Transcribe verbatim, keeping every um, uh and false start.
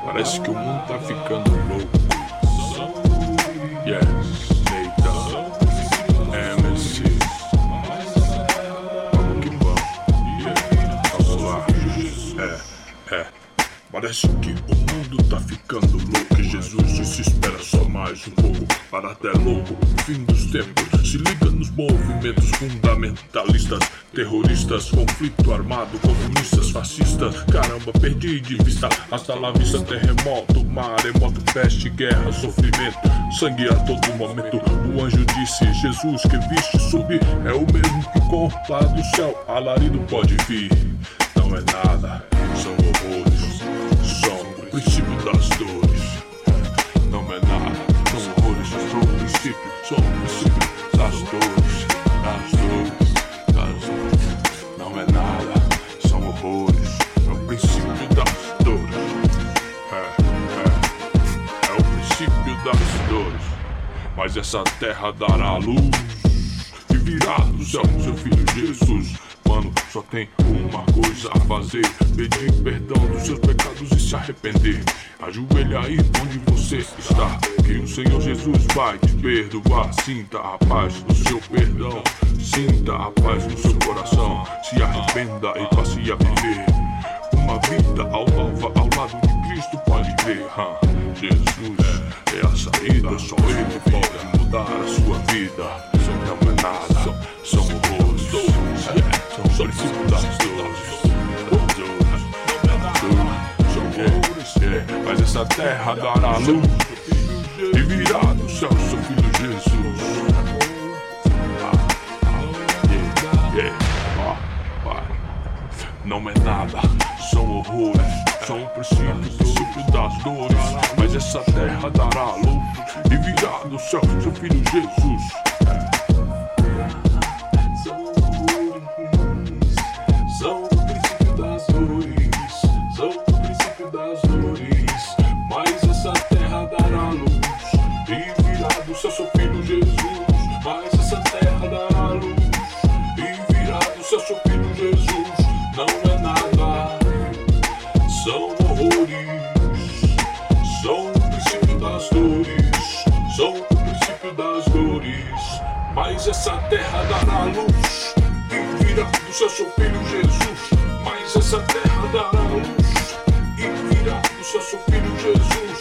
Parece que o mundo tá ficando louco. Yeah, Neita, M C. Vamos que vamos. Yeah, vamos lá. É, é. Parece que o mundo tá ficando louco. E Jesus disse: espera só mais um pouco. Para até louco, fim dos tempos. Se liga nos movimentos fundamentalistas, terroristas, conflito armado, comunistas, fascistas. Caramba, perdi de vista. Hasta la vista, terremoto, maremoto, peste, guerra, sofrimento, sangue a todo momento. O anjo disse: Jesus que viste subir é o mesmo que com lá do céu alarido pode vir. Não é nada, são horrores, são o princípio das dores. Não é nada, são horrores, são o princípio, são o princípio das dores, das dores, das dores. Não é nada, são horrores, é o princípio das dores. É, é, é o princípio das dores. Mas essa terra dará luz e virá do céu seu filho Jesus. Mano, só tem uma coisa a fazer: pedir perdão dos seus pecados e se arrepender. Ajoelha aí onde você está, que o Senhor Jesus vai te perdoar. Sinta a paz do seu perdão, sinta a paz no seu coração. Se arrependa e passe a viver uma vida ao nova ao lado de Cristo, pode crer. Huh? Jesus é a saída, só Ele pode mudar a sua vida. Não é nada, são horrores, são o princípio das dores. Mas essa terra dará luz e virá do céu seu filho Jesus. Yeah, yeah. Ah, ah. Não é nada, são horrores, são o princípio, o princípio das dores. Mas essa terra dará luz e virá do céu seu filho Jesus. São o princípio das dores, são o princípio das dores. Mas essa terra dará luz e virá do céu seu filho Jesus. Mas essa terra dará luz e virá do céu seu filho Jesus. Não é nada, são horrores, são o princípio das dores, são o princípio das dores. Mas essa terra dará luz e virá do céu seu filho Jesus. Mas essa terra dará luz e virá do céu seu filho Jesus.